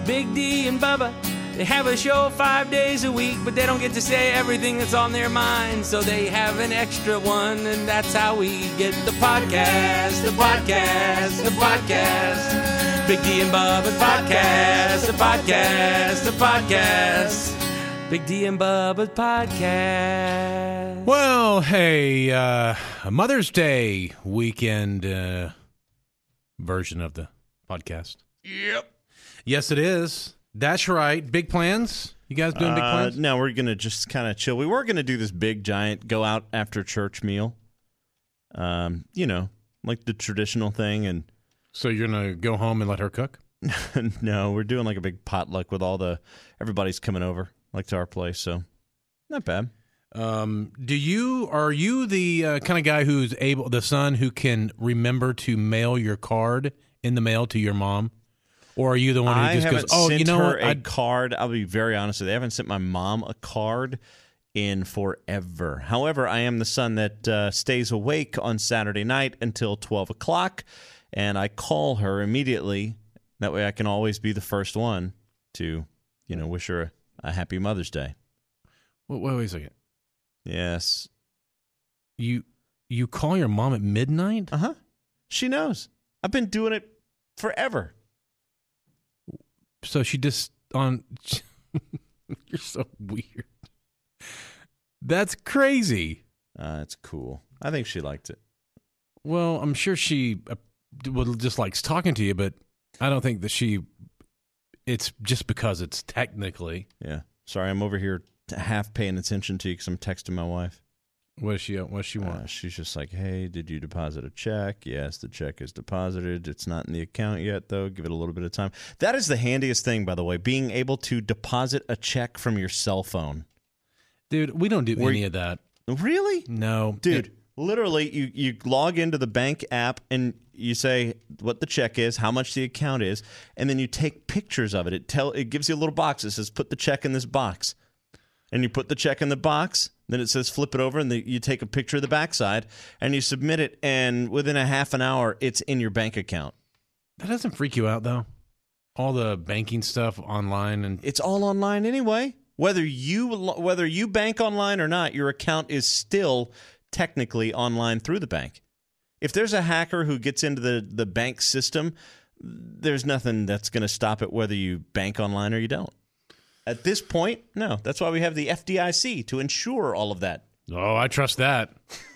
Big D and Bubba, they have a show 5 days a week, but they don't get to say everything that's on their mind, so they have an extra one, and that's how we get the podcast, the podcast, the podcast. Big D and Bubba's podcast, the podcast, the podcast. Big D and Bubba's podcast. Well, hey, a Mother's Day weekend version of the podcast. Yep. Yes, it is. That's right. Big plans? You guys doing big plans? No, we're going to just kind of chill. We were going to do this big, giant, go out after church meal. You know, like the traditional thing. And So you're going to go home and let her cook? no, we're doing like a big potluck with everybody's coming over, like to our place. So not bad. Are you the kind of guy the son who can remember to mail your card in the mail to your mom? Or are you the one who just goes, oh, you know what? A card. I'll be very honest with you. I haven't sent my mom a card in forever. However, I am the son that stays awake on Saturday night until 12 o'clock, and I call her immediately. That way I can always be the first one to, wish her a happy Mother's Day. Wait a second. Yes. You call your mom at midnight? Uh-huh. She knows. I've been doing it forever. So she just you're so weird. That's crazy. It's cool. I think she liked it. Well, I'm sure she just likes talking to you, but I don't think that it's just because it's technically. Yeah. Sorry, I'm over here half paying attention to you because I'm texting my wife. What does she want? She's just like, hey, did you deposit a check? Yes, the check is deposited. It's not in the account yet, though. Give it a little bit of time. That is the handiest thing, by the way, being able to deposit a check from your cell phone. Dude, we don't do any of that. Really? No. Dude, literally, you log into the bank app and you say what the check is, how much the account is, and then you take pictures of it. It gives you a little box that says, put the check in this box. And you put the check in the box, then it says flip it over, and you take a picture of the backside, and you submit it, and within a half an hour, it's in your bank account. That doesn't freak you out, though? All the banking stuff online? And it's all online anyway. Whether you bank online or not, your account is still technically online through the bank. If there's a hacker who gets into the bank system, there's nothing that's going to stop it whether you bank online or you don't. At this point, no. That's why we have the FDIC to ensure all of that. Oh, I trust that.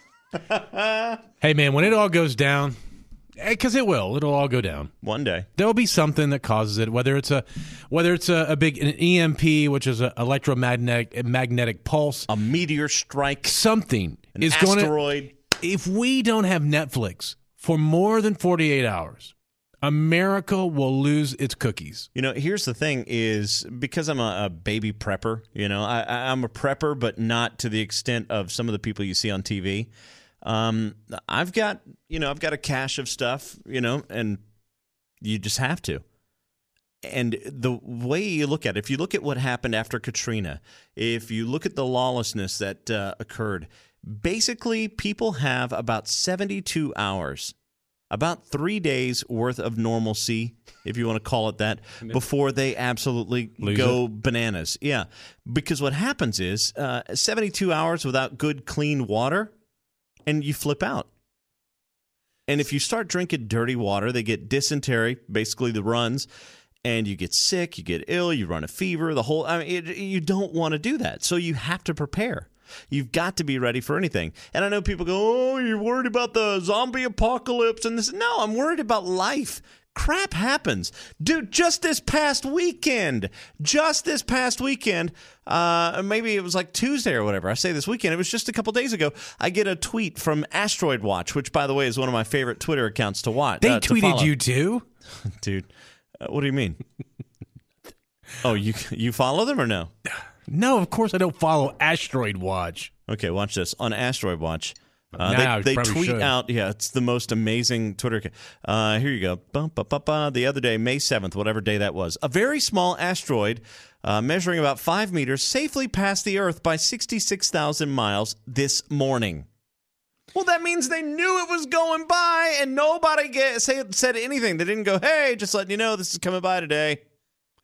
Hey, man, when it all goes down, because it'll all go down. One day. There'll be something that causes it, whether it's a big an EMP, which is an electromagnetic pulse. A meteor strike. Something is asteroid. If we don't have Netflix for more than 48 hours, America will lose its cookies. Here's the thing is, because I'm a baby prepper, I'm a prepper, but not to the extent of some of the people you see on TV. I've got a cache of stuff, and you just have to. And the way you look at it, if you look at what happened after Katrina, if you look at the lawlessness that occurred, basically people have about 72 hours. About 3 days worth of normalcy, if you want to call it that, before they absolutely go bananas. Yeah, because what happens is 72 hours without good, clean water, and you flip out. And if you start drinking dirty water, they get dysentery, basically the runs, and you get sick, you get ill, you run a fever, you don't want to do that. So you have to prepare. You've got to be ready for anything. And I know people go, oh, you're worried about the zombie apocalypse and this. No, I'm worried about life. Crap happens. Dude, just this past weekend, maybe it was like Tuesday or whatever. I say this weekend. It was just a couple days ago. I get a tweet from Asteroid Watch, which, by the way, is one of my favorite Twitter accounts to watch. They tweeted you too? Dude, what do you mean? Oh, you follow them or no? No, of course I don't follow Asteroid Watch. Okay, watch this. On Asteroid Watch, They tweet out, yeah, it's the most amazing Twitter. Here you go. The other day, May 7th, whatever day that was, a very small asteroid measuring about 5 meters safely passed the Earth by 66,000 miles this morning. Well, that means they knew it was going by, and nobody said anything. They didn't go, hey, just letting you know this is coming by today.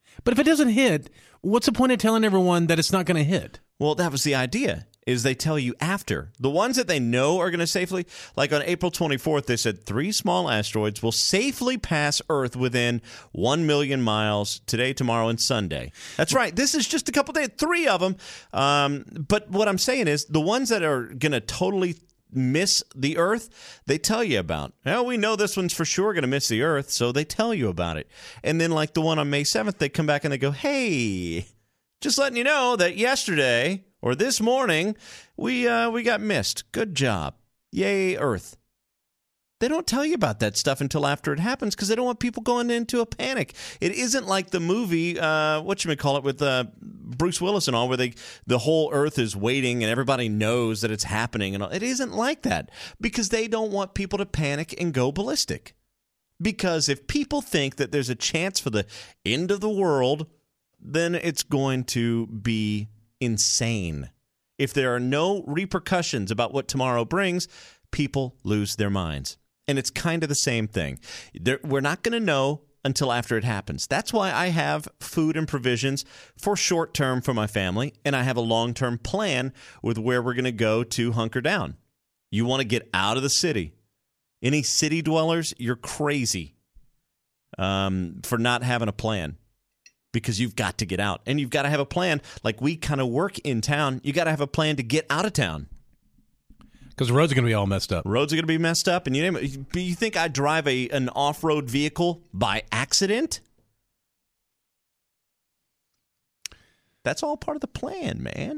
But if it doesn't hit, what's the point of telling everyone that it's not going to hit? Well, that was the idea, is they tell you after. The ones that they know are going to safely, like on April 24th, they said 3 small asteroids will safely pass Earth within 1 million miles today, tomorrow, and Sunday. That's right. This is just a couple days, 3 of them. But what I'm saying is the ones that are going to totally miss the Earth, they tell you about. Well, we know this one's for sure going to miss the Earth, so they tell you about it. And then like the one on May 7th, they come back and they go, hey, just letting you know that yesterday or this morning we got missed. Good job. Yay, Earth. They don't tell you about that stuff until after it happens because they don't want people going into a panic. It isn't like the movie, whatchamacallit, with Bruce Willis and all, where the whole Earth is waiting and everybody knows that it's happening. And all. It isn't like that because they don't want people to panic and go ballistic. Because if people think that there's a chance for the end of the world, then it's going to be insane. If there are no repercussions about what tomorrow brings, people lose their minds. And it's kind of the same thing. We're not going to know until after it happens. That's why I have food and provisions for short term for my family, and I have a long-term plan with where we're going to go to hunker down. You want to get out of the city. Any city dwellers, you're crazy for not having a plan. Because you've got to get out. And you've got to have a plan. Like we kind of work in town. You got to have a plan to get out of town. Because the roads are going to be all messed up. Roads are going to be messed up. And you name it. You think I drive an off-road vehicle by accident? That's all part of the plan, man.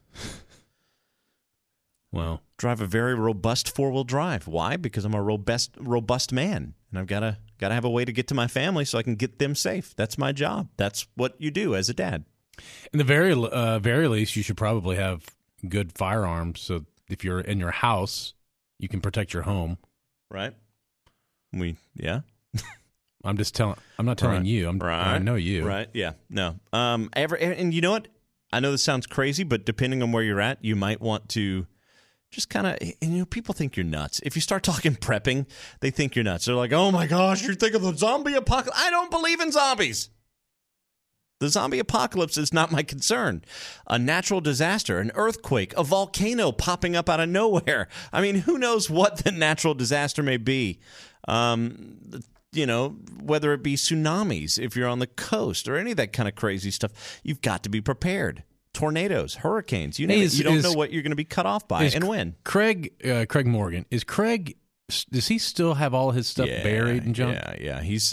Well, drive a very robust four-wheel drive. Why? Because I'm a robust man. And I've got to have a way to get to my family so I can get them safe. That's my job. That's what you do as a dad. In the very least, you should probably have good firearms. So if you're in your house, you can protect your home. Right. Yeah. I'm just telling. I'm not telling you. I know you. Right. Yeah. No. And you know what? I know this sounds crazy, but depending on where you're at, you might want to just kind of, people think you're nuts. If you start talking prepping, they think you're nuts. They're like, oh my gosh, you're thinking of the zombie apocalypse. I don't believe in zombies. The zombie apocalypse is not my concern. A natural disaster, an earthquake, a volcano popping up out of nowhere. I mean, who knows what the natural disaster may be? Whether it be tsunamis, if you're on the coast, or any of that kind of crazy stuff, you've got to be prepared. Tornadoes, hurricanes, you don't know what you're going to be cut off by and when. Craig Morgan, does he still have all his stuff buried and junk? Yeah. He's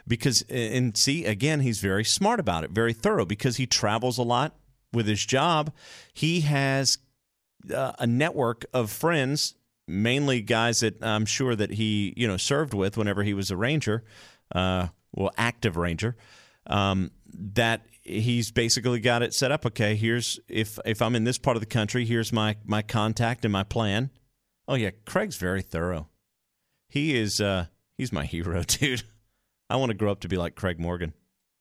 again, he's very smart about it, very thorough, because he travels a lot with his job. He has a network of friends, mainly guys that I'm sure that he served with whenever he was a ranger, active ranger, that he's basically got it set up. Okay, here's if I'm in this part of the country, here's my contact and my plan. Oh yeah, Craig's very thorough. He is he's my hero, dude. I want to grow up to be like Craig Morgan.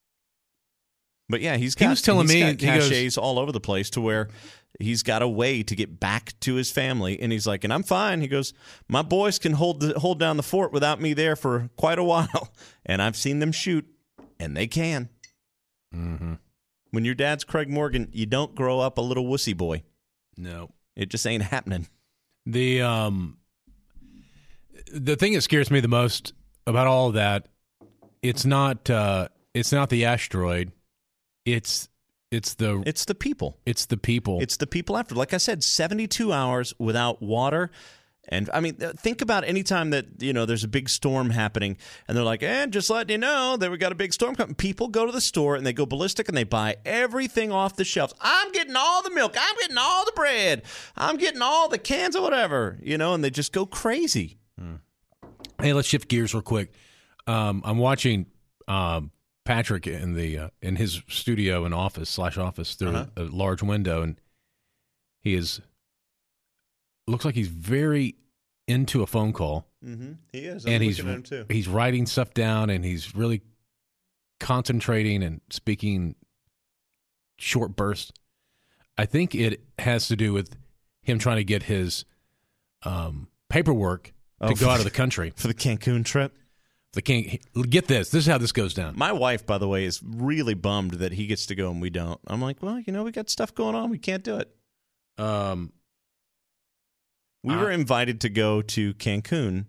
But yeah, he was telling me caches all over the place to where he's got a way to get back to his family, and he's like, and I'm fine. He goes, my boys can hold down the fort without me there for quite a while, and I've seen them shoot, and they can. Mm-hmm. When your dad's Craig Morgan, you don't grow up a little wussy boy. No, it just ain't happening. The thing that scares me the most about all of that, it's not the asteroid, it's the people. It's the people. It's the people after. Like I said, 72 hours without water. And I mean, think about any time that, there's a big storm happening and they're like, just letting you know that we got a big storm coming. People go to the store and they go ballistic and they buy everything off the shelves. I'm getting all the milk. I'm getting all the bread. I'm getting all the cans of whatever, and they just go crazy. Hey, let's shift gears real quick. I'm watching Patrick in his studio and office through a large window, and he looks like he's very into a phone call. Mm-hmm. He is. I'm looking at him too. He's writing stuff down, and he's really concentrating and speaking short bursts. I think it has to do with him trying to get his paperwork to go out of the country for the Cancun trip. Get this. This is how this goes down. My wife, by the way, is really bummed that he gets to go and we don't. I'm like, well, we got stuff going on. We can't do it. We were invited to go to Cancun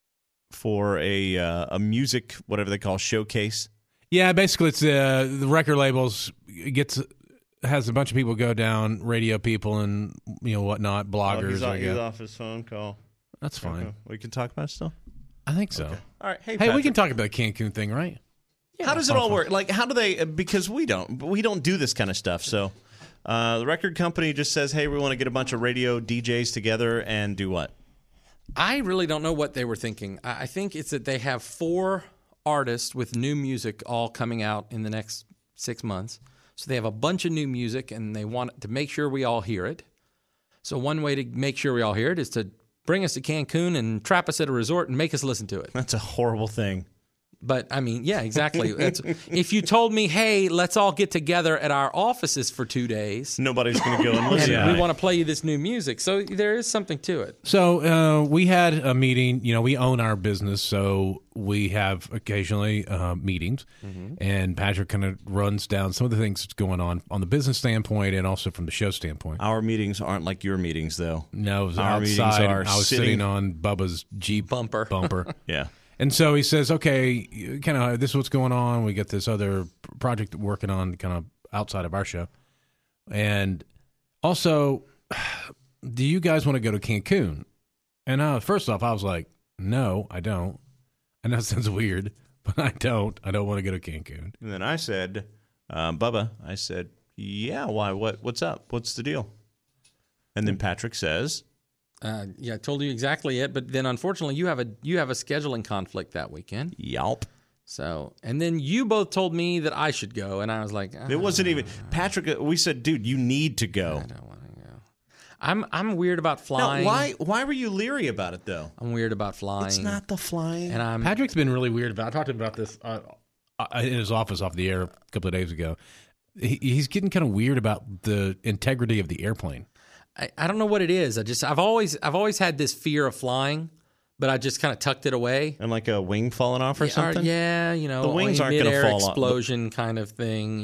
for a music, whatever they call, showcase. Yeah, basically it's the record labels has a bunch of people go down, radio people and whatnot, bloggers. He's off his phone call. That's fine. Okay. We can talk about it still? I think so. Okay. All right. Hey, we Patrick. can talk about the Cancun thing, right? Yeah, how does it all work? Like, how do they? Because we don't do this kind of stuff. So, the record company just says, "Hey, we want to get a bunch of radio DJs together and do what?" I really don't know what they were thinking. I think it's that they have 4 artists with new music all coming out in the next 6 months. So they have a bunch of new music, and they want to make sure we all hear it. So one way to make sure we all hear it is to bring us to Cancun and trap us at a resort and make us listen to it. That's a horrible thing. But, I mean, yeah, exactly. If you told me, hey, let's all get together at our offices for 2 days. Nobody's going to go and listen. And we want to play you this new music. So there is something to it. So we had a meeting. We own our business, so we have occasionally meetings. Mm-hmm. And Patrick kind of runs down some of the things that's going on the business standpoint and also from the show standpoint. Our meetings aren't like your meetings, though. No, it was our outside. Are I was sitting on Bubba's Jeep bumper. Yeah. And so he says, okay, kind of this is what's going on. We got this other project we're working on kind of outside of our show. And also, do you guys want to go to Cancun? And first off, I was like, no, I don't. I know it sounds weird, but I don't. I don't want to go to Cancun. And then I said, Bubba, yeah, why? What's up? What's the deal? And then Patrick says... I told you exactly it, but then unfortunately you have a scheduling conflict that weekend. Yelp. So, and then you both told me that I should go, and I was like, it wasn't even Patrick. We said, dude, you need to go. I don't want to go. I'm weird about flying. Now, why were you leery about it though? I'm weird about flying. It's not the flying. And Patrick's been really weird about. I talked to him about this in his office off the air a couple of days ago. He's getting kind of weird about the integrity of the airplane. I don't know what it is. I've always had this fear of flying, but I just kind of tucked it away. And like a wing falling off or something? Yeah, the wings aren't going to fall off. Explosion kind of thing,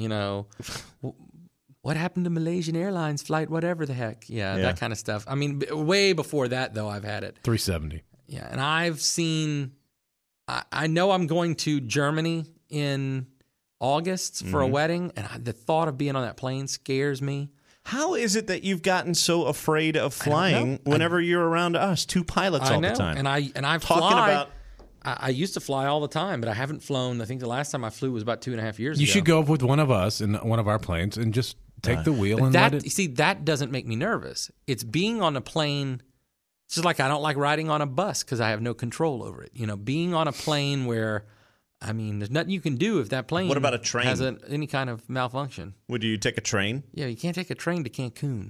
What happened to Malaysian Airlines flight, whatever the heck? Yeah, that kind of stuff. I mean, way before that, though, I've had it. 370. Yeah, and I've seen... I know I'm going to Germany in August for a wedding, and the thought of being on that plane scares me. How is it that you've gotten so afraid of flying whenever you're around us, 2 pilots all the time? And I fly. I used to fly all the time, but I haven't flown. I think the last time I flew was about 2.5 years ago. You should go up with one of us in one of our planes and just take the wheel and let it. You see, that doesn't make me nervous. It's being on a plane. It's just like I don't like riding on a bus because I have no control over it. Being on a plane where... I mean, there's nothing you can do if that plane. What about a train? Has any kind of malfunction. Would you take a train? Yeah, you can't take a train to Cancun.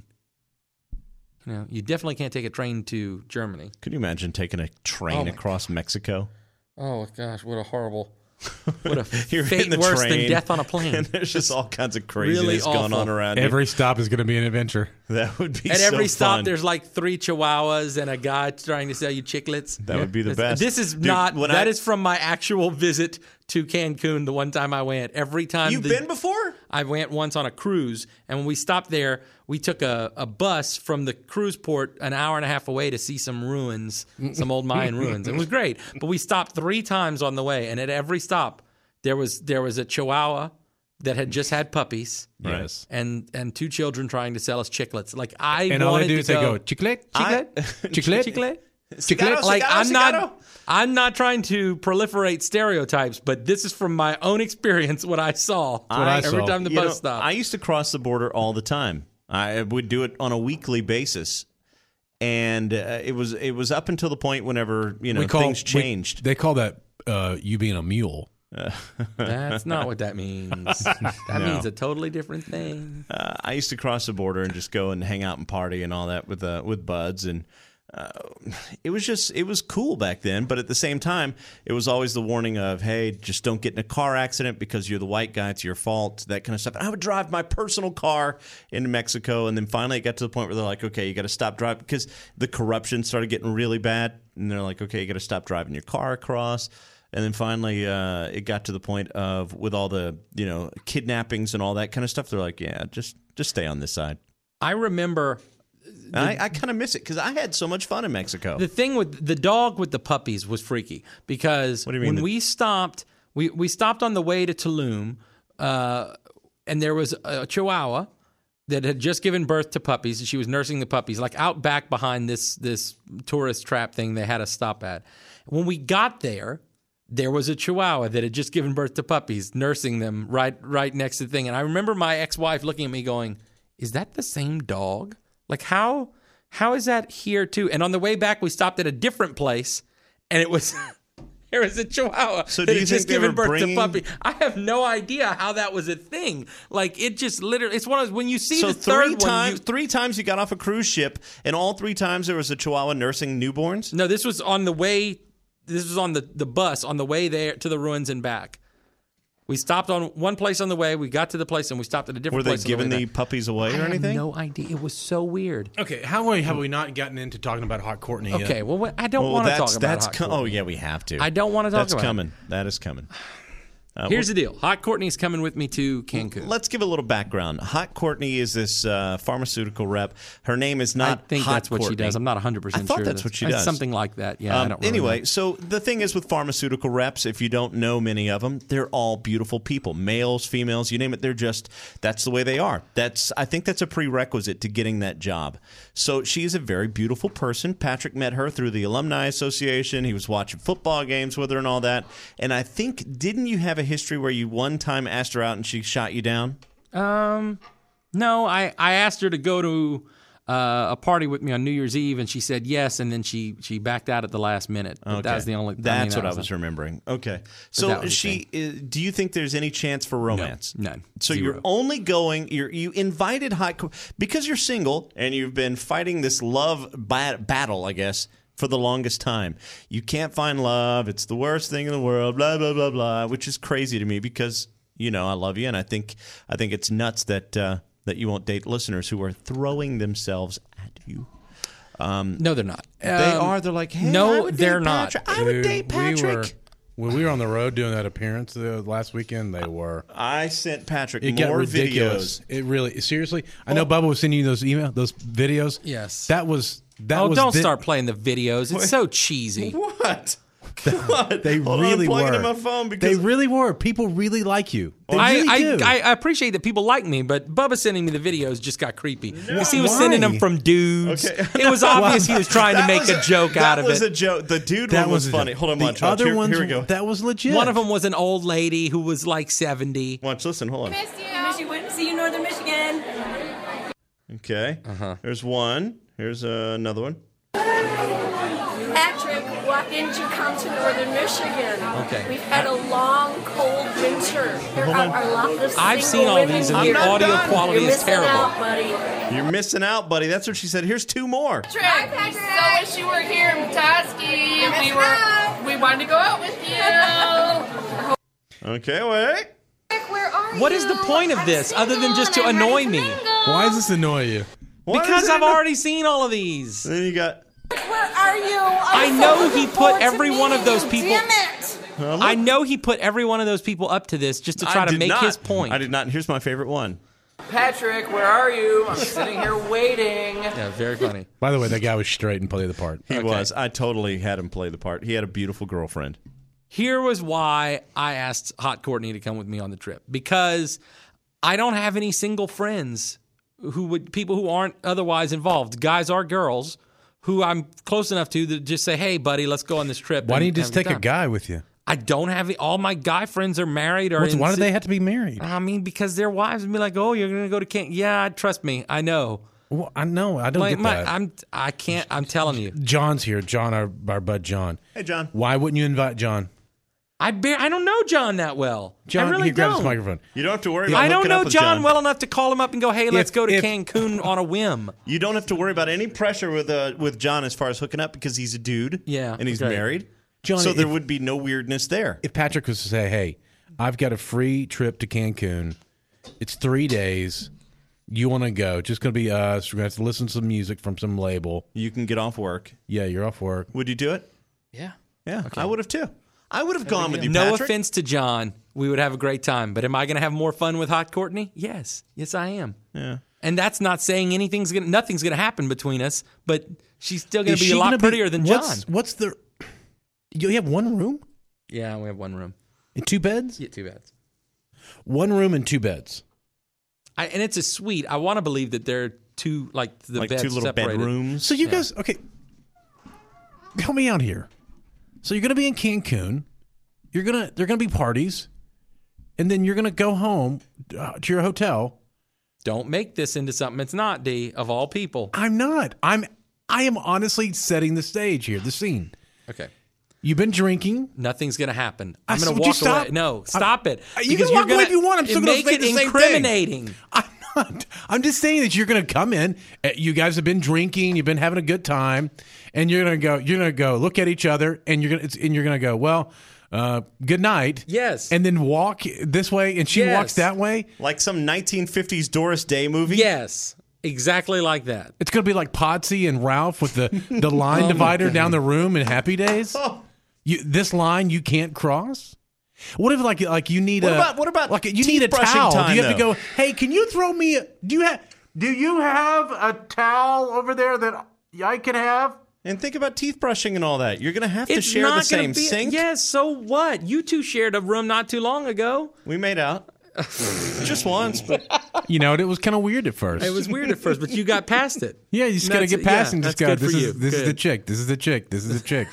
You definitely can't take a train to Germany. Could you imagine taking a train across Mexico? Oh gosh, what a horrible! What a You're fate the worse train, than death on a plane. And there's just all kinds of craziness going on around you. Every stop is going to be an adventure. That would be At so every stop, fun. there's like 3 chihuahuas and a guy trying to sell you chiclets. That would be the best. This is that is from my actual visit to Cancun the one time I went. Every time You've been before? I went once on a cruise, and when we stopped there, we took a bus from the cruise port an hour and a half away to see some ruins, some old Mayan ruins. It was great, but we stopped 3 times on the way, and at every stop, there was a chihuahua that had just had puppies, Yes, and 2 children trying to sell us chiclets. Like and all they do is they go chiclet, chiclet. Cigarro, Like cigarro, I'm not trying to proliferate stereotypes, but this is from my own experience what I saw every time the bus stopped. I used to cross the border all the time. I would do it on a weekly basis, and it was up until the point whenever things changed. They call that you being a mule. That's not what that means. That means a totally different thing. I used to cross the border and just go and hang out and party and all that with buds, and it was cool back then. But at the same time, it was always the warning of, hey, just don't get in a car accident because you're the white guy, it's your fault, that kind of stuff. And I would drive my personal car into Mexico, and then finally it got to the point where they're like, okay, you got to stop driving because the corruption started getting really bad, and they're like, okay, you got to stop driving your car across. And then finally, it got to the point of, with all the kidnappings and all that kind of stuff, they're like, yeah, just stay on this side. I remember. I kind of miss it because I had so much fun in Mexico. The thing with the dog with the puppies was freaky because when we stopped, we stopped on the way to Tulum, and there was a Chihuahua that had just given birth to puppies, and she was nursing the puppies, like out back behind this tourist trap thing they had us stop at. When we got there was a Chihuahua that had just given birth to puppies, nursing them right next to the thing. And I remember my ex-wife looking at me going, is that the same dog? Like, how is that here too? And on the way back, we stopped at a different place, and it was there was a Chihuahua so that had just given birth to puppy. I have no idea how that was a thing. Like, it just literally, it's one of those, when you see the third one. Three times you got off a cruise ship, and all 3 times there was a Chihuahua nursing newborns? No, this was on the way. This was on the bus on the way there to the ruins and back. We stopped on one place on the way. We got to the place, and we stopped at a different place. Were they giving the puppies away or anything? I have no idea. It was so weird. Okay, how have we not gotten into talking about Hot Courtney yet? Okay, well, I don't want to talk about Hot Courtney. Oh, yeah, we have to. I don't want to talk about it. That's coming. That is coming. Here's the deal. Hot Courtney's coming with me to Cancun. Let's give a little background. Hot Courtney is this pharmaceutical rep. Her name is not Hot I think Hot that's what Courtney. she does. I'm not 100% sure. I thought that's what she does. Something like that. Yeah, I don't really anyway, know. so the thing is with pharmaceutical reps, if you don't know many of them, they're all beautiful people. Males, females, you name it. That's the way they are. I think that's a prerequisite to getting that job. So she is a very beautiful person. Patrick met her through the Alumni Association. He was watching football games with her and all that. And I think, didn't you have a history where you one time asked her out and she shot you down? No, I asked her to go to a party with me on New Year's Eve, and she said yes, and then she backed out at the last minute. But that was the only. That's what I was remembering. Okay, so do you think there's any chance for romance? No, none. So 0. you're only going. You invited because you're single and you've been fighting this love battle, I guess, for the longest time. You can't find love. It's the worst thing in the world. Blah blah blah blah. Which is crazy to me because I love you, and I think it's nuts that you won't date listeners who are throwing themselves at you. No, they're not. They are. They're like, hey, no, I would they're date not. Patrick. I would date Patrick. When we were on the road doing that appearance last weekend, they were. I sent Patrick it more got ridiculous. videos. It really, seriously. I know Bubba was sending you those videos. Yes. That was. Don't start playing the videos. It's so cheesy. What? They really were. In my phone because they really were. People really like you. They I really do. I appreciate that people like me, but Bubba sending me the videos just got creepy. Because he was sending them from dudes. Okay. It was obvious he was trying to make a joke out of it. That was a joke. The dude one was funny. Hold on, watch. Other ones, here we go. That was legit. One of them was an old lady who was like 70. Watch, listen, hold on. Miss you. Miss you. See you, Northern Michigan. Okay. Here's one. Here's another one. Patrick, why didn't you come to Northern Michigan? Okay. We've had a long, cold winter. There are a lot of I've seen all these, and the audio quality is terrible. Out, buddy. You're missing out, buddy. That's what she said. Here's 2 more. Patrick, so wish you were here in Petoskey. We wanted to go out with you. Okay, wait. Where are you? What is the point of this other than just to annoy me? Why does this annoy you? Because I've already seen all of these. Then you got. Where are you? I know he put every one of those people. Damn it! I know he put every one of those people up to this just to try to make his point. I did not. Here's my favorite one. Patrick, where are you? I'm sitting here waiting. Yeah, very funny. By the way, that guy was straight and played the part. He was. I totally had him play the part. He had a beautiful girlfriend. Here was why I asked Hot Courtney to come with me on the trip. Because I don't have any single friends people who aren't otherwise involved, guys or girls, who I'm close enough to just say, hey, buddy, let's go on this trip. Why don't you just take a guy with you? I don't have all my guy friends are married. Why do they have to be married? I mean, because their wives would be like, oh, you're going to go to camp. Yeah, trust me. I know. Well, I know. I don't get that. I can't. I'm telling you. John's here. John, our bud John. Hey, John. Why wouldn't you invite John? I don't know John that well. John, I really grab don't. his microphone. You don't have to worry about I don't hooking know up with John well enough to call him up and go, hey, let's go to Cancun on a whim. You don't have to worry about any pressure with John as far as hooking up because he's a dude. Yeah, and he's married. John, so there would be no weirdness there. If Patrick was to say, hey, I've got a free trip to Cancun. It's 3 days. You want to go. Just going to be us. We're going to have to listen to some music from some label. You can get off work. Yeah, you're off work. Would you do it? Yeah. Yeah, okay. I would have too. I would have gone with you, No Patrick. offense to John. We would have a great time. But am I going to have more fun with hot Courtney? Yes. Yes, I am. Yeah. And that's not saying nothing's going to happen between us, but she's still going Is to be she a lot gonna prettier than John. What's the? You have one room Yeah, we have one room. and 2 beds. Yeah, 2 beds. 1 room and 2 beds. And it's a suite. I want to believe that they're two, like the Like beds 2 little separated. bedrooms. So you guys, okay, help me out here. So you're going to be in Cancun. There are gonna be parties, and then you're gonna go home to your hotel. Don't make this into something it's not, D, of all people. I'm not. I am honestly setting the stage here, the scene. Okay. You've been drinking. Nothing's going to happen. I I'm said, going to would you walk stop? away. No, stop it. You Because can walk you're away if you want. I'm still going to make say it the same incriminating. thing. I'm not. I'm just saying that you're going to come in. You guys have been drinking. You've been having a good time, and you're going to go look at each other, and you're going to go, well, good night. Yes. And then walk this way, and she Yes. walks that way. Like some 1950s Doris Day movie. Yes, exactly like that. It's going to be like Potsy and Ralph with the line divider down the room in Happy Days. This line you can't cross. What if like you need What about like you teeth need a brushing towel? time, Do you have to though? go? Hey, can you throw me? Do you have a towel over there that I can have? And think about teeth brushing and all that. You're going to have to share the gonna same sink. Yes, so what? You two shared a room not too long ago. We made out. Just once, but You know, it was kind of weird at first. It was weird at first, but you got past it. Yeah, you just got to That's- get past yeah, and just that's go. good for you. This is Good. the chick. This is the chick. This is the chick.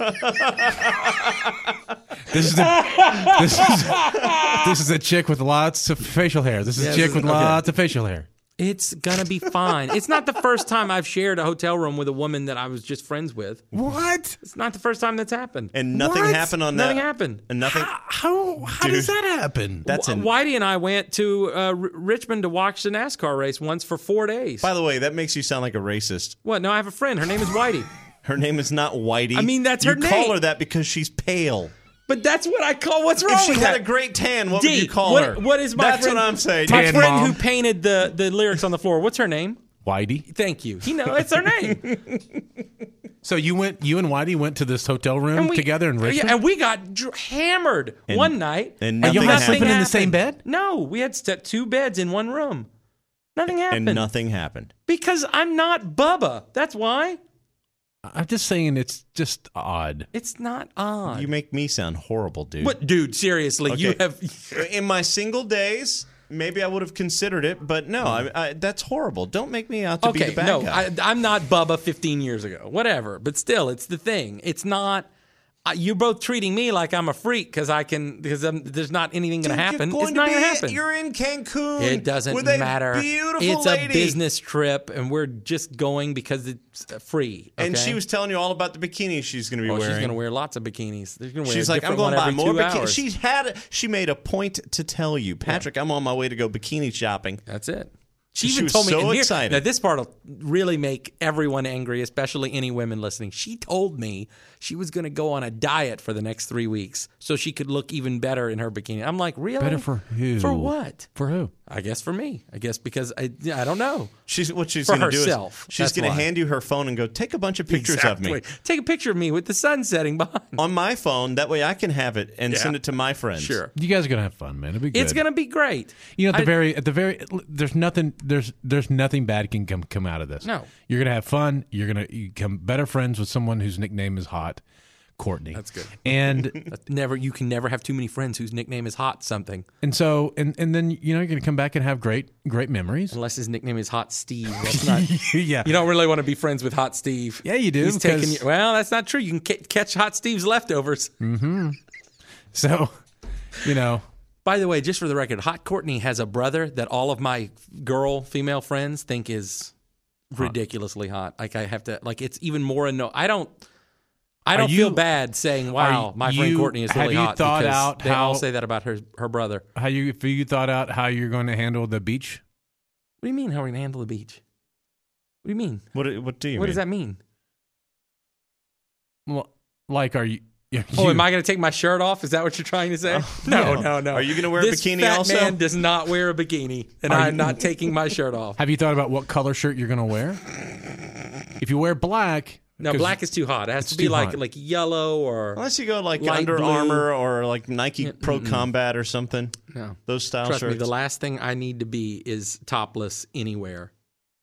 This is a chick with lots of facial hair. This is a chick with lots of facial hair. It's gonna be fine. It's not the first time I've shared a hotel room with a woman that I was just friends with. What? It's not the first time that's happened. and nothing What? happened on that. Nothing happened. And nothing. How does that happen? That's an. Whitey and I went to Richmond to watch the NASCAR race once for 4 days. By the way, that makes you sound like a racist. What? No, I have a friend. Her name is Whitey. Her name is not Whitey. I mean, that's you her call name. her that because she's pale. But that's what I call. What's wrong If she with had that? a great tan, what D, would you call what- her? What is my That's friend? what I'm saying. My Tan friend mom. who painted the lyrics on the floor. What's her name? Whitey. Thank you. He knows it's her name. So you and Whitey went to this hotel room together in Richmond? Yeah, and we got hammered one night. and Are you nothing guys happened. sleeping in the same bed? No, we had 2 beds in one room. Nothing happened. And nothing happened. Because I'm not Bubba. That's why. I'm just saying it's just odd. It's not odd. You make me sound horrible, dude. But dude, seriously, you Okay. have. In my single days, maybe I would have considered it, but no, I, that's horrible. Don't make me out to be Okay, the bad no, guy. I'm not Bubba 15 years ago. Whatever, but still, it's the thing. It's not. You're both treating me like I'm a freak because there's not anything going to happen. It's not going to happen. You're in Cancun. It doesn't with a matter. Beautiful It's lady. a business trip, and we're just going because it's free. And okay? she was telling you all about the bikini she's going to be Oh, wearing. she's going to wear lots of bikinis. She's going to wear She's a like, I'm different going to buy one more every 2 bikinis. hours. She made a point to tell you, Patrick, I'm on my way to go bikini shopping. That's it. She She even was told me. so and here- excited. Now this part will really make everyone angry, especially any women listening. She told me she was going to go on a diet for the next 3 weeks so she could look even better in her bikini. I'm like, really? Better for who? For what? For who? I guess for me. I guess because I don't know. What she's For going to do herself. is she's That's going to why. hand you her phone and go, take a bunch of pictures of me Exactly. Take a picture of me with the sun setting behind. on my phone. That way I can have it and Yeah. send it to my friends. Sure. You guys are gonna have fun, man. It'll be good. It's going to be great. You know, at the very, there's nothing bad can come out of this. No. You're gonna have fun. You're gonna become better friends with someone whose nickname is Hot, Courtney. That's good. And You can never have too many friends whose nickname is Hot something. so then you're gonna come back and have great memories. Unless his nickname is Hot Steve. That's not. Yeah, You don't really want to be friends with Hot Steve. Yeah, you do, He's taking because- you, well, that's not true. You can catch Hot Steve's leftovers. So, By the way, just for the record, Hot Courtney has a brother that all of my female friends think is ridiculously hot. Like I have to, it's even more I don't feel bad saying, "Wow, my friend Courtney is really have you hot." thought because out they how- all say that about her brother. have you thought out how you're going to handle the beach? What do you mean? How are we gonna handle the beach? What do you mean? What do you What mean? does that mean? Well, like, are you? Oh, am I going to take my shirt off? Is that what you're trying to say? No. Are you gonna wear a this bikini fat also? man does not wear a bikini, and I'm not taking my shirt off. Have you thought about what color shirt you're going to wear? If you wear black, No, black is too hot. It has to be like yellow or unless you go like light Under blue. Armour or like Nike Pro Combat or something. No, those style Trust shirts. me, the last thing I need to be is topless anywhere.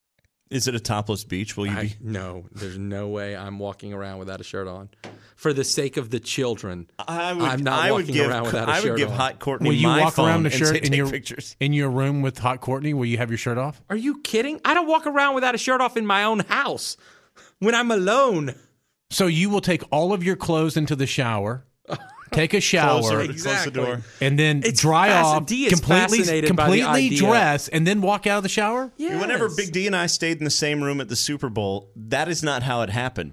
Is it a topless beach? Will you be? No, there's no way I'm walking around without a shirt on. For the sake of the children, I'm not walking around without a shirt on. I would give Hot Courtney Will you my walk phone around the and shirt say, in take pictures. in your room with Hot Courtney? Will you have your shirt off? Are you kidding? I don't walk around without a shirt off in my own house when I'm alone. So you will take all of your clothes into the shower, take a shower, Close the door. and then dry off, D is fascinated by the completely idea. dress, and then walk out of the shower? Yes. Whenever Big D and I stayed in the same room at the Super Bowl, that is not how it happened.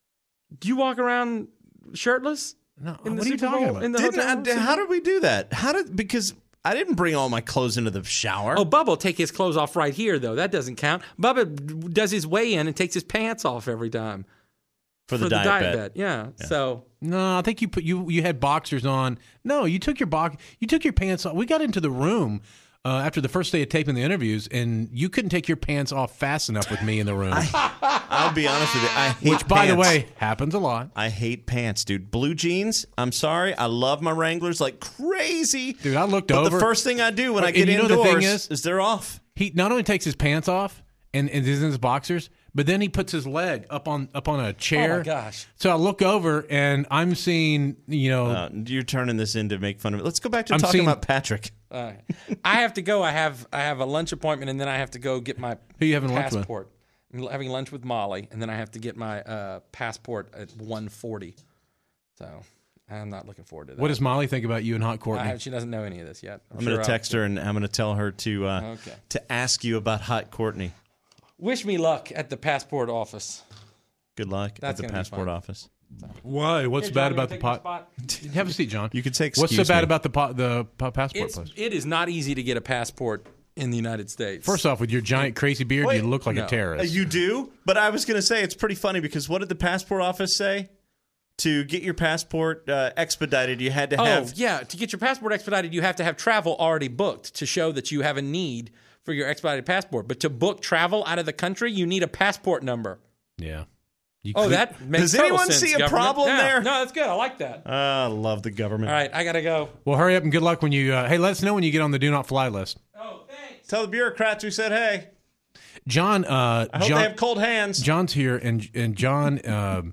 Do you walk around shirtless? No, In the what are you Super talking Bowl? about? In the hotel room? How did we do that? Because I didn't bring all my clothes into the shower. Oh, Bubba will take his clothes off right here, though. That doesn't count. Bubba does his weigh in and takes his pants off every time. for the diet bet. Yeah. So No, I think you had boxers on. No, you took your pants off. We got into the room after the first day of taping the interviews, and you couldn't take your pants off fast enough with me in the room. I'll be honest with you. I hate Which, by the pants. way, happens a lot. I hate pants, dude. Blue jeans. I'm sorry. I love my Wranglers like crazy. Dude, I looked but over. the first thing I do when I And get you know indoors the thing is they're off. He not only takes his pants off and is in his boxers, but then he puts his leg up on a chair. Oh my gosh. So I look over and I'm seeing, You're turning this into make fun of it. Let's go back to I'm talking seeing- about Patrick. I have to go. I have a lunch appointment, and then I have to go get my Who you having lunch with? passport. I'm having lunch with Molly, and then I have to get my passport at 1:40. So I'm not looking forward to that. what does Molly think about you and Hot Courtney? She doesn't know any of this yet. I'm going to text her and I'm going to tell her to ask you about Hot Courtney. Wish me luck at the passport office. Good luck That's at the gonna be passport fun. office. Why? What's Hey, bad John, about the you wanna take pot? my spot? Have a seat, John. You could say What's so excuse bad me. about the passport place? It is not easy to get a passport in the United States. First off, with your giant crazy beard, Wait, you look like no. a terrorist. You do? But I was going to say it's pretty funny because what did the passport office say? To get your passport expedited, you had to have... Oh, yeah. To get your passport expedited, you have to have travel already booked to show that you have a need for your expedited passport. But to book travel out of the country, you need a passport number. Yeah. Oh, that makes Does total anyone sense, see a government. problem Yeah. there? No, that's good. I like that. I love the government. All right, I got to go. Well, hurry up and good luck when you. Hey, let us know when you get on the do not fly list. Oh, thanks. Tell the bureaucrats we said, hey, John. I hope they have cold hands. John's here, and John.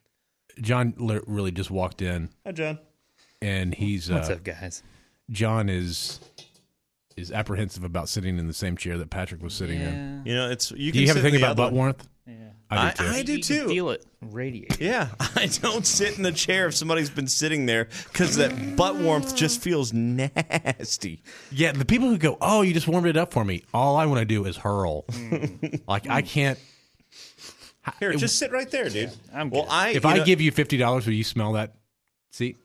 John really just walked in, Hi, John. and he's. What's up, guys? John is apprehensive about sitting in the same chair that Patrick was sitting in. You know, it's you. Do Can you have a sit in thing the about other butt one. warmth? Yeah. I do too. I do You too. can feel it radiate. Yeah, I don't sit in the chair if somebody's been sitting there because that butt warmth just feels nasty. Yeah, the people who go, "Oh, you just warmed it up for me." All I want to do is hurl. Like I can't. Here, just sit right there, dude. I'm well, good. If I give you $50, will you smell that seat?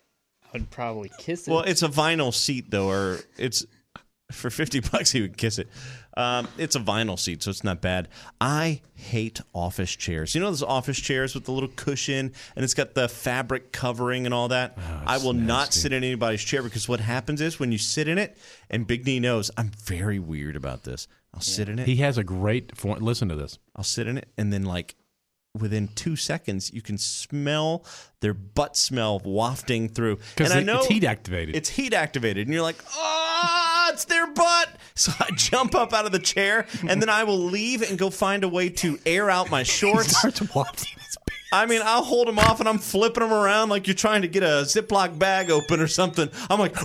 I would probably kiss it. well, it's a vinyl seat though, or it's for $50 he would kiss it. It's a vinyl seat, so it's not bad. I hate office chairs. You know those office chairs with the little cushion and it's got the fabric covering and all that? I will not nasty. sit in anybody's chair because what happens is when you sit in it, and Big D knows I'm very weird about this. I'll sit in it. He has a great. Listen to this. I'll sit in it, and then like within 2 seconds, you can smell their butt smell wafting through. Because And I know it's heat activated. It's heat activated, and you're like, oh, it's their butt. So I jump up out of the chair, and then I will leave and go find a way to air out my shorts. starts wafting his pants. I mean, I'll hold them off, and I'm flipping them around like you're trying to get a Ziploc bag open or something. I'm like,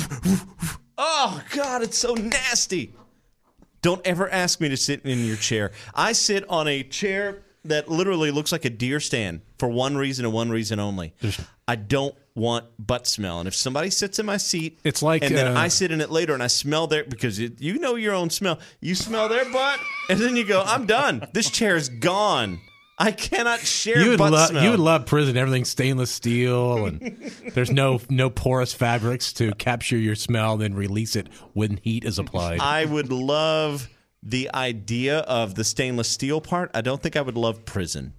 oh, God, it's so nasty. Don't ever ask me to sit in your chair. I sit on a chair that literally looks like a deer stand for one reason and one reason only. I don't want butt smell. And if somebody sits in my seat, It's like, and then I sit in it later and I smell their, because you know your own smell. You smell their butt, and then you go, I'm done. This chair is gone. I cannot share butt smell. You would love prison. Everything's stainless steel, and there's no porous fabrics to capture your smell, then release it when heat is applied. I would love the idea of the stainless steel part. I don't think I would love prison.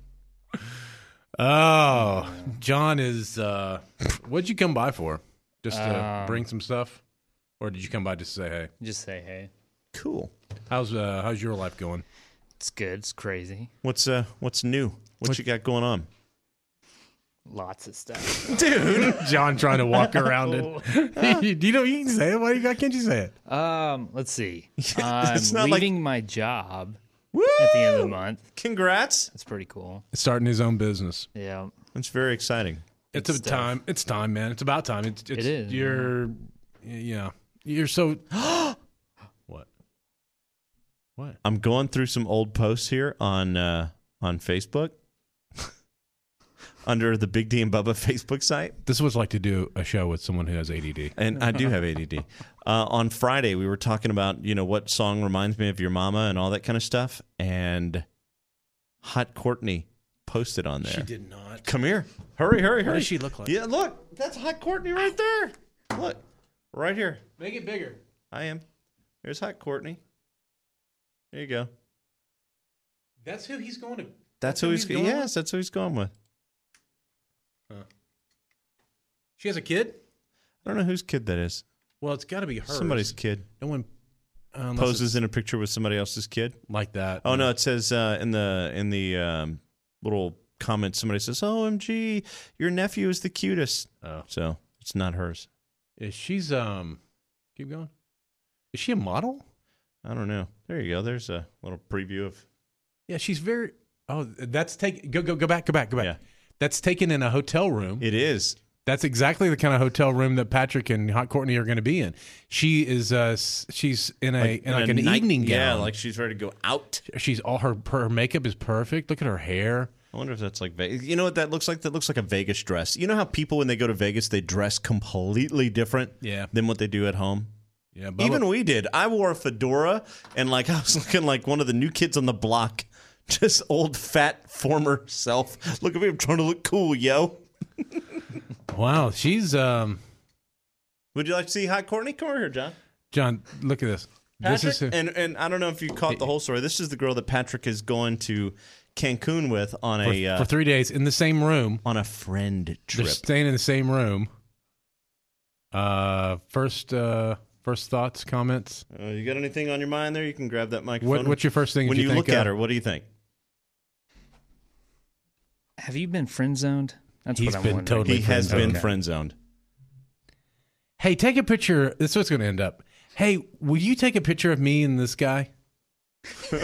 Oh, John is. What'd you come by for? Just to bring some stuff, or did you come by just to say hey? Just say hey. Cool. How's your life going? It's good. It's crazy. What's new? What you got going on? Lots of stuff. Dude, John trying to walk around it. You can say it. Why can't you say it? Let's see. I'm It's not leaving my job Woo! at the end of the month. Congrats! That's pretty cool. Starting his own business. Yeah. That's very exciting. It's time. It's time, man. It's about time. It is. You're so. What? I'm going through some old posts here on Facebook. Under the Big D and Bubba Facebook site. This was like to do a show with someone who has ADD. And I do have ADD. On Friday, we were talking about, what song reminds me of your mama and all that kind of stuff. And Hot Courtney posted on there. She did not. Come here. Hurry. What does she look like? Yeah, look. That's Hot Courtney right there. Look. Right here. Make it bigger. I am. Here's Hot Courtney. There you go. That's who he's going to. That's who he's going with? Yes, that's who he's going with. She has a kid? I don't know whose kid that is. Well, it's got to be hers. Somebody's kid. No one Poses in a picture with somebody else's kid. like that. Oh no! It says in the little comment, somebody says, "OMG, your nephew is the cutest." Oh. So it's not hers. She's keep going. Is she a model? I don't know. There you go. There's a little preview of. Yeah, she's very. Oh, that's take. Go back. Yeah. That's taken in a hotel room. It is. That's exactly the kind of hotel room that Patrick and Hot Courtney are going to be in. She is. She's in an evening gown. Yeah, like she's ready to go out. She's all her makeup is perfect. Look at her hair. I wonder if that's like Vegas. You know what that looks like? That looks like a Vegas dress. You know how people when they go to Vegas they dress completely different than what they do at home. Yeah, even we did. I wore a fedora and I was looking like one of the new kids on the block. Just old fat former self. Look at me, I'm trying to look cool, yo. Wow, she's Would you like to see Hot Courtney? Come over here, John. John, look at this. Patrick, This is and I don't know if you caught the whole story. This is the girl that Patrick is going to Cancun with on for 3 days in the same room. On a friend They're trip. staying in the same room. First thoughts, comments. You got anything on your mind there? You can grab that microphone. What's your first thing when you you think look of? at her? What do you think? Have you been friend zoned? That's He's what I'm been wondering. totally He has friend-zoned. been friend zoned. Hey, take a picture. This is what's going to end up. Hey, will you take a picture of me and this guy? Hey,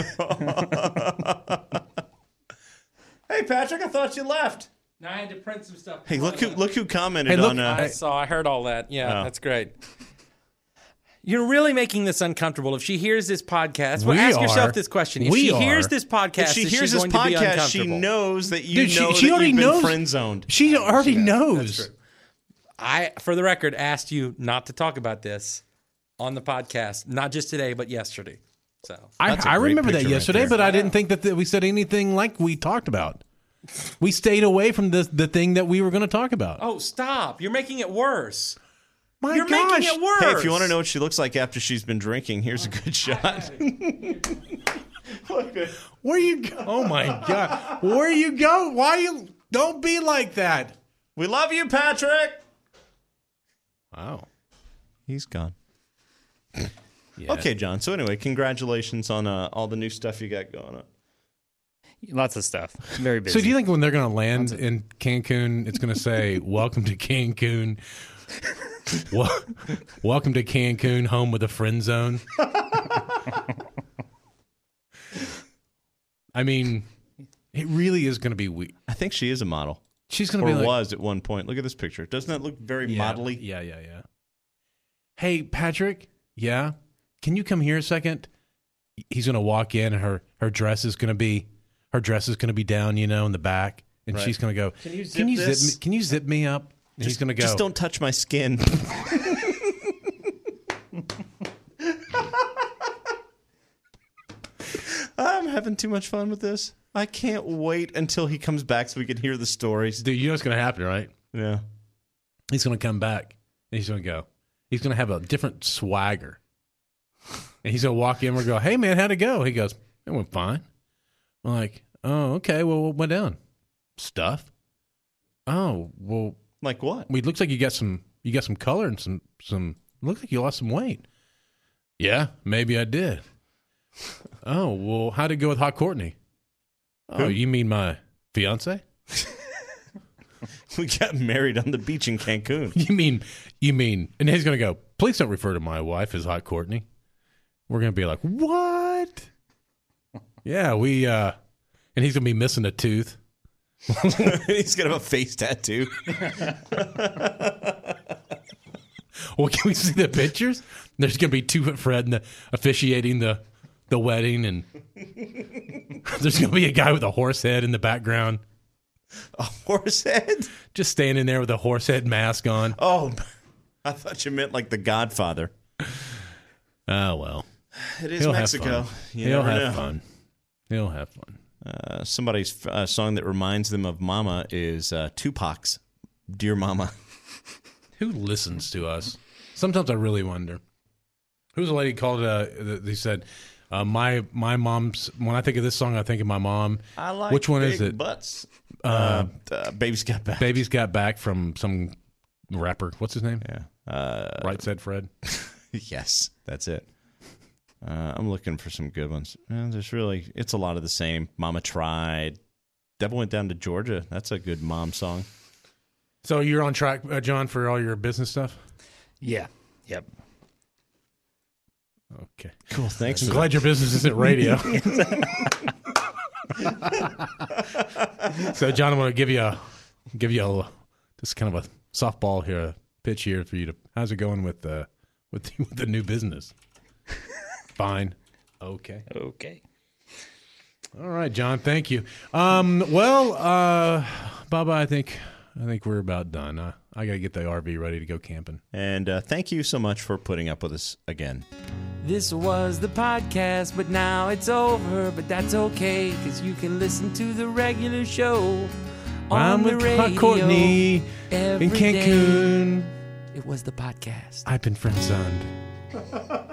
Patrick, I thought you left. Now I had to print some stuff. Hey, look who commented Hey, look, on. I heard all that. Yeah, Oh. that's great. You're really making this uncomfortable. If she hears this podcast, We ask are. yourself this question. If We she are. hears this podcast, If she is hears she this going to be podcast, she uncomfortable? knows that you Dude, know she that already you've knows. been friend zoned. She already knows. That's true. I, for the record, asked you not to talk about this on the podcast, not just today, but yesterday. So That's a I great remember that picture right yesterday, there. but I didn't think that we said anything like we talked about. We stayed away from the thing that we were going to talk about. oh, stop! You're making it worse. My You're gosh. making it worse. Hey, if you want to know what she looks like after she's been drinking, here's a good shot. Where you go? Oh my God. Where you go? Why you don't be like that? We love you, Patrick. Wow. He's gone. Yeah. Okay, John. So anyway, congratulations on all the new stuff you got going on. Lots of stuff. Very busy. So do you think when they're going to land in Cancun, it's going to say, "Welcome to Cancun"? Welcome to Cancun, home with a friend zone. I mean, it really is going to be weird. I think she is a model. She's going to Or be like, was at one point. Look at this picture. Doesn't that look very modelly? Yeah. Hey, Patrick. Yeah, can you come here a second? He's going to walk in, and her dress is going to be down, in the back, and Right. she's going to go. Can you zip this? Can you zip me up? And he's going to go. Just don't touch my skin. I'm having too much fun with this. I can't wait until he comes back so we can hear the stories. Dude, you know what's going to happen, right? Yeah. He's going to come back, and he's going to go. He's going to have a different swagger. And he's going to walk in and we'll go, "Hey, man, how'd it go?" He goes, "It went fine." I'm like, "Oh, okay. Well, what went down?" "Stuff." "Oh, well, Like what? it looks like you got some color and some looks like you lost some weight." "Yeah, maybe I did." Oh, well, how'd it go with Hot Courtney? Oh, you mean my fiance? We got married on the beach in Cancun. You mean, and he's going to go, please don't refer to my wife as Hot Courtney. We're going to be like, what? Yeah, and he's going to be missing a tooth. He's going to have a face tattoo. Well, can we see the pictures? There's going to be two Fred officiating the wedding, and there's going to be a guy with a horse head in the background. A horse head? Just standing there with a horse head mask on. Oh, I thought you meant like The Godfather. Oh, well. It is He'll Mexico. Have fun. You He'll never have know. fun. He'll have fun. Somebody's song that reminds them of Mama is Tupac's Dear Mama. Who listens to us? Sometimes I really wonder. Who's the lady called? They said, "My mom's." When I think of this song, I think of my mom. I like Which one big is it? Butts. Baby's Got Back. Baby's Got Back from some rapper. What's his name? Yeah. Right Said Fred. Yes, that's it. I'm looking for some good ones. It's a lot of the same. Mama Tried. Devil Went Down to Georgia. That's a good mom song. So you're on track, John, for all your business stuff? Yeah. Yep. Okay. Cool. Thanks. I'm glad your business isn't radio. So, John, I'm going to give you a just kind of a softball here, a pitch here for you to. How's it going with the new business? Fine. Okay. Okay. All right, John. Thank you. Bubba, I think we're about done. I got to get the RV ready to go camping. And thank you so much for putting up with us again. This was the podcast, but now it's over. But that's okay, because you can listen to the regular show on I'm the with radio. Hot Courtney every in Cancun. day. It was the podcast. I've been friend zoned.